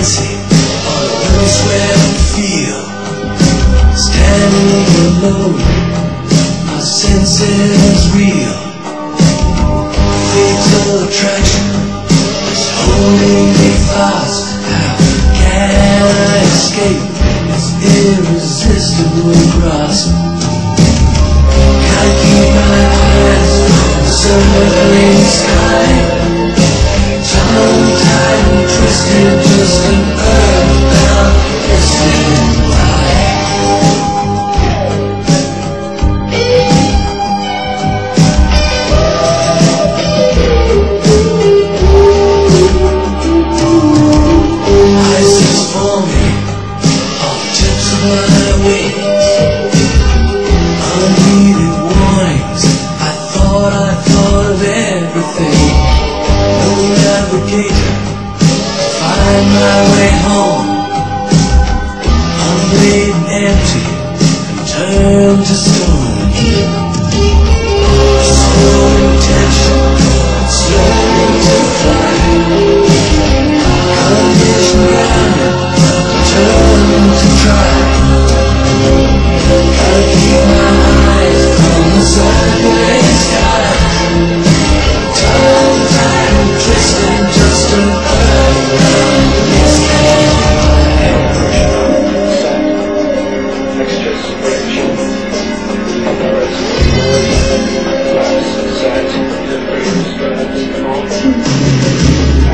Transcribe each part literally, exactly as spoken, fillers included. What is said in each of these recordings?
dancing on a windswept field, standing alone, my senses real. Fatal attraction is holding me fast. How can I escape its irresistible grasp? Can't keep my eyes from the summer green sky, tongue-tied and twisted, just an earthbound drifting by. Ice is forming on the tips of my wings, unneeded warnings. I thought I thought of everything. No navigator to find my way home. I'm laid empty and turned to stone. Slow intention, slowly to fly. Condition grounded, determined to try. Gotta keep my eyes from the subway sky. Tongue-tied and twisted, just an earthbound drifting by. Extra separation. Others, glass, sight, delivery, strands, and all.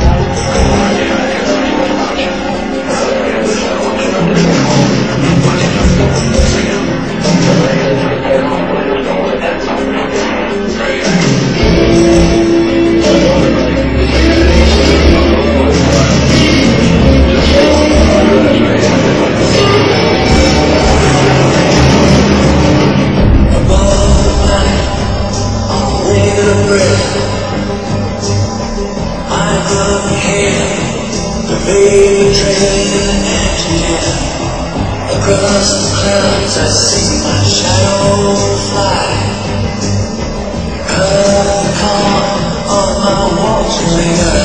Across the clouds I see my shadow fly. Cut the calm on my walkway.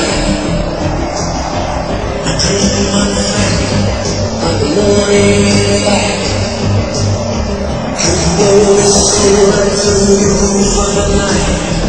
I dream unfettered of the morning light. Dream always so right through the roof of the night.